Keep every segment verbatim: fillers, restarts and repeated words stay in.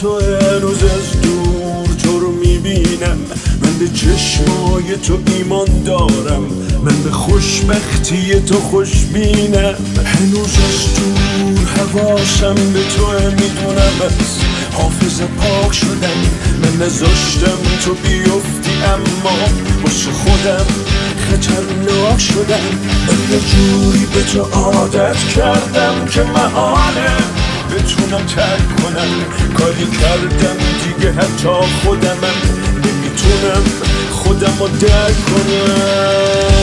تو هنوز از دور تو رو میبینم، من به چشمای تو ایمان دارم، من به خوشبختی تو خوشبینم. هنوز از دور حواسم به تو میدونم، از حافظه پاک شدم، من نذاشتم تو بیفتی اما واسه خودم خطرناک شدم. من یه جوری به تو عادت کردم که محاله بتونم ترک کنم، کاری کردم دیگه حتی خودمم نمیتونم خودم رو درک کنم.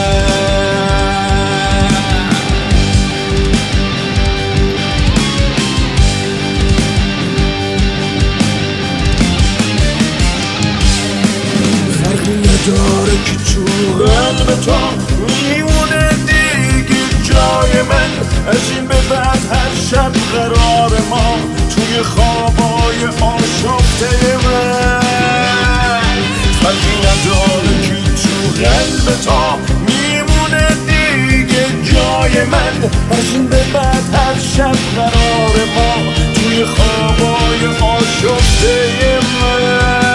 داره که تو قلب تو میمونه دیگه جای من، از این به بعد هر شب قرار ما توی خوابای آشفته من. فرقی نداره که تو قلب تو میمونه دیگه جای من، از این به بعد هر شب قرار ما توی خوابای آشفته من.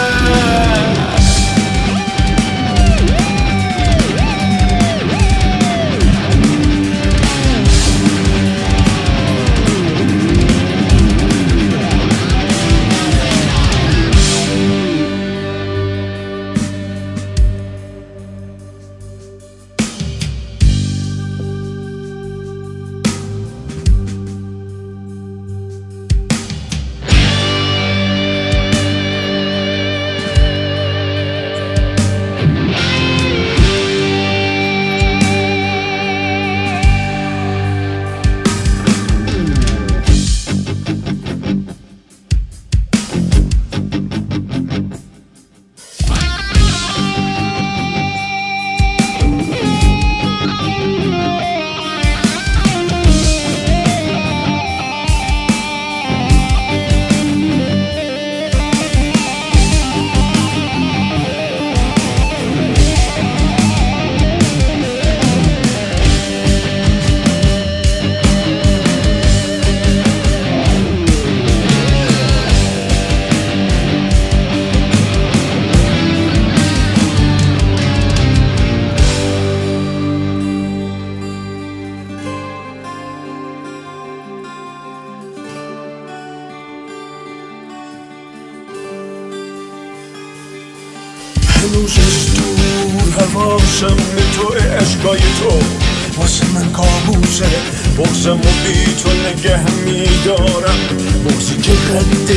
هنوز از دور حواسم به تو، عشقای تو واسه من کابوسه، بغزم و بی تو نگه میدارم، بغزی که قده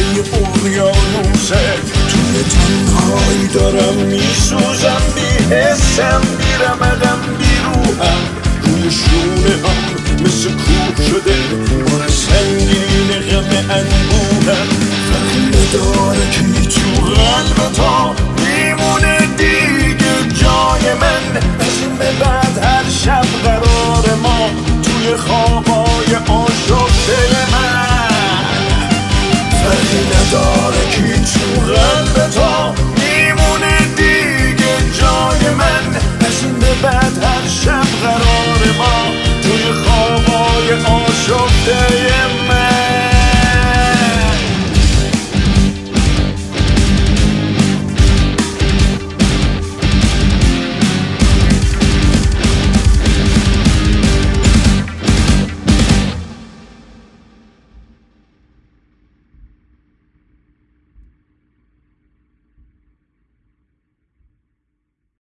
اقیانوسه. توی تنهایی دارم میسوزم، بی حسم، بی رمقم، بی روحم، روی شونه هم مثل کوه شده بار سنگین غم انبوهم. فرقی نداره که تو قلب تو میمونه دیگه جای من، از این به بعد هر شب قرار ما توی خواب